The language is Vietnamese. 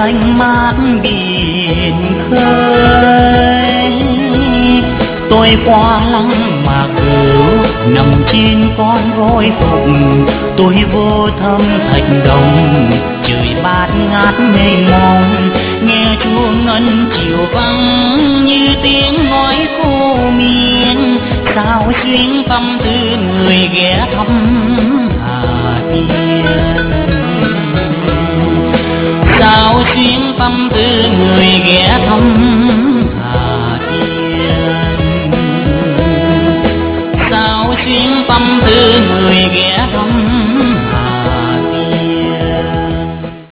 xanh mát biển khơi. Tôi qua lăng mà cứu nằm trên con roi phục, tôi vô thăm thạch đồng trời bát ngát mênh mông, nghe chuông ngân chiều vắng như tiếng nói cô miên. Sao xuyến tâm tư người ghé thăm Hà Tiên, sao xuyến tâm tư người ghé thăm Hà Tiên, sao xuyến tâm tư người ghé thăm